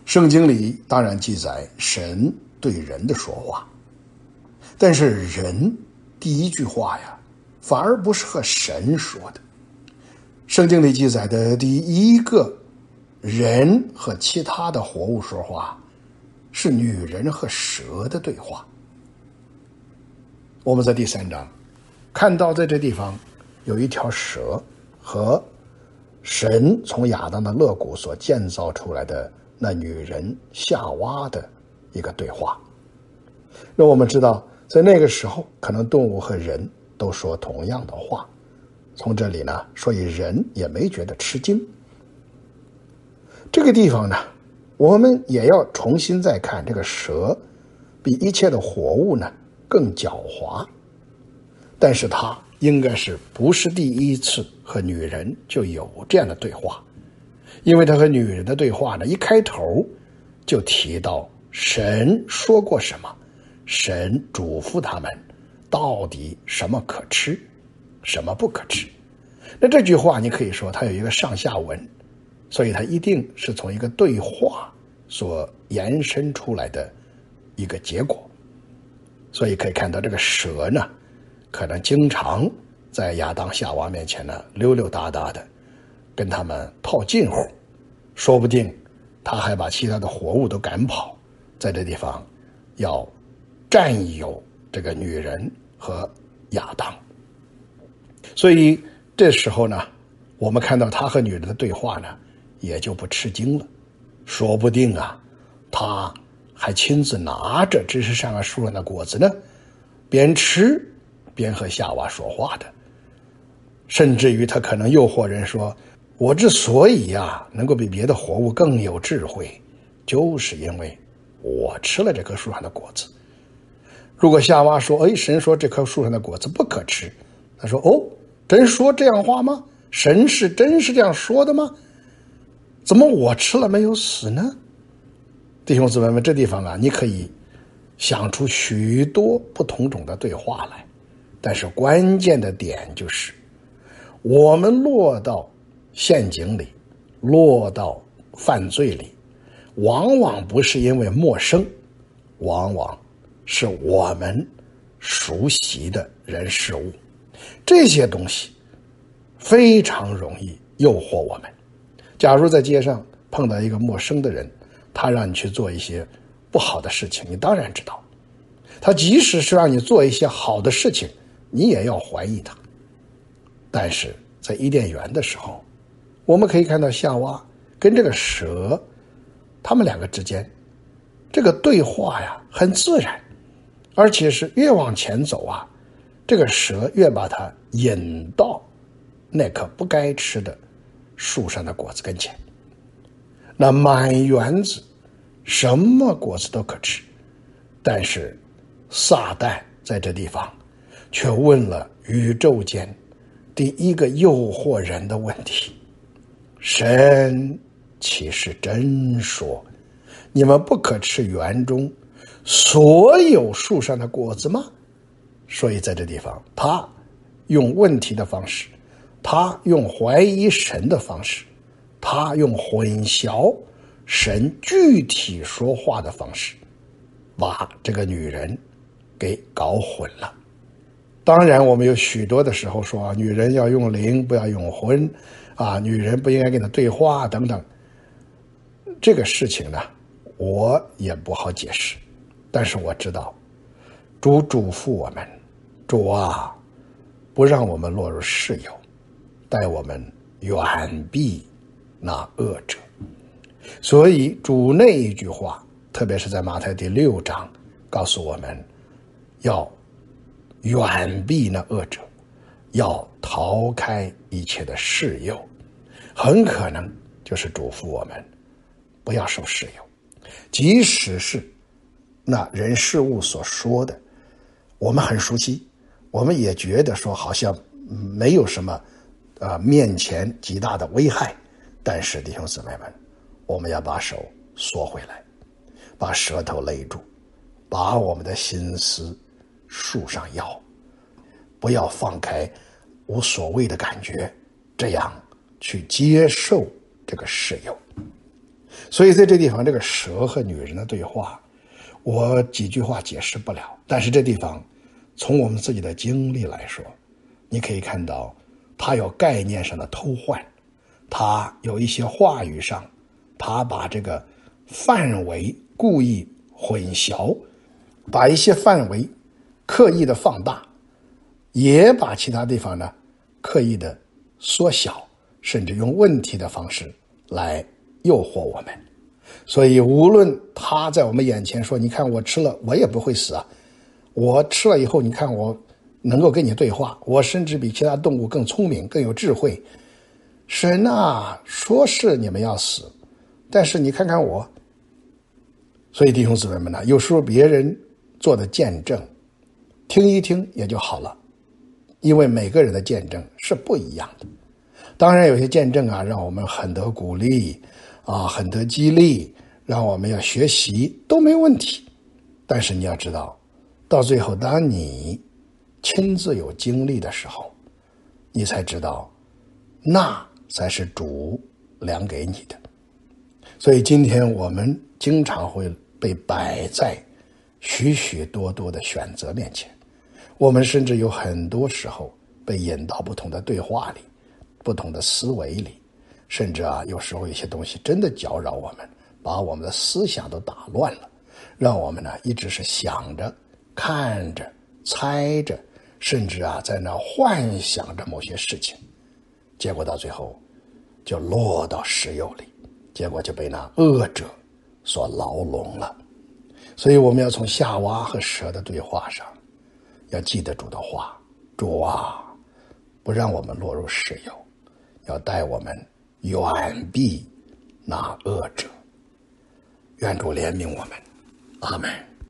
圣经里当然记载神对人的说话，但是人第一句话呀，反而不是和神说的。圣经里记载的第一个人和其他的活物说话，是女人和蛇的对话。我们在第3章看到，在这地方有一条蛇和神从亚当的肋骨所建造出来的那女人夏娃的一个对话。那我们知道，在那个时候，可能动物和人都说同样的话。从这里呢，所以人也没觉得吃惊。这个地方呢，我们也要重新再看，这个蛇比一切的活物呢更狡猾，但是它应该是不是第一次和女人就有这样的对话，因为他和女人的对话呢，一开头就提到神说过什么，神嘱咐他们到底什么可吃，什么不可吃。那这句话你可以说它有一个上下文，所以它一定是从一个对话所延伸出来的一个结果。所以可以看到，这个蛇呢，可能经常在亚当夏娃面前呢溜溜达达的跟他们套近乎，说不定他还把其他的活物都赶跑，在这地方要占有这个女人和亚当。所以这时候呢，我们看到他和女人的对话呢，也就不吃惊了。说不定啊，他还亲自拿着知识上树上的果子呢，边吃边和夏娃说话的。甚至于他可能诱惑人说，我之所以能够比别的活物更有智慧，就是因为我吃了这棵树上的果子。如果夏娃说，神说这棵树上的果子不可吃，他说，真说这样话吗？神是真是这样说的吗？怎么我吃了没有死呢？弟兄姊妹们，这地方你可以想出许多不同种的对话来，但是关键的点就是，我们落到陷阱里，落到犯罪里，往往不是因为陌生，往往是我们熟悉的人事物。这些东西非常容易诱惑我们。假如在街上碰到一个陌生的人，他让你去做一些不好的事情，你当然知道。他即使是让你做一些好的事情，你也要怀疑他。但是在伊甸园的时候，我们可以看到夏娃跟这个蛇，他们两个之间这个对话很自然，而且是越往前走这个蛇越把它引到那棵不该吃的树上的果子跟前。那满园子什么果子都可吃，但是撒旦在这地方却问了宇宙间第一个诱惑人的问题，神岂是真说你们不可吃园中所有树上的果子吗？所以在这地方，他用问题的方式，他用怀疑神的方式，他用混淆神具体说话的方式，把这个女人给搞混了。当然我们有许多的时候说女人要用灵不要用魂女人不应该跟他对话等等，这个事情呢我也不好解释，但是我知道主嘱咐我们，主不让我们落入世诱，带我们远避那恶者。所以主那一句话，特别是在马太第6章告诉我们要远避那恶者，要逃开一切的世诱，很可能就是嘱咐我们不要受世诱。即使是那人事物所说的我们很熟悉，我们也觉得说好像没有什么面前极大的危害，但是弟兄姊妹们，我们要把手缩回来，把舌头勒住，把我们的心思束上腰，不要放开无所谓的感觉，这样去接受这个世诱。 所以在这地方，这个蛇和女人的对话，我几句话解释不了。但是这地方，从我们自己的经历来说，你可以看到，它有概念上的偷换，它有一些话语上，它把这个范围故意混淆，把一些范围刻意的放大，也把其他地方呢刻意的缩小，甚至用问题的方式来诱惑我们。所以无论他在我们眼前说，你看我吃了我也不会死啊，我吃了以后你看我能够跟你对话，我甚至比其他动物更聪明更有智慧，神啊，说是你们要死，但是你看看我。所以弟兄姊妹们呢，有时候别人做的见证听一听也就好了，因为每个人的见证是不一样的。当然有些见证啊让我们很得鼓励啊，很得激励，让我们要学习都没问题。但是你要知道，到最后当你亲自有经历的时候，你才知道那才是主量给你的。所以今天我们经常会被摆在许许多多的选择面前，我们甚至有很多时候被引到不同的对话里，不同的思维里，甚至有时候有些东西真的搅扰我们，把我们的思想都打乱了，让我们呢一直是想着看着猜着，甚至在那幻想着某些事情，结果到最后就落到石油里，结果就被那恶者所牢笼了。所以我们要从夏娃和蛇的对话上要记得主的话，主啊，不让我们落入石油，要带我们远避那恶者。愿主怜悯我们，阿们。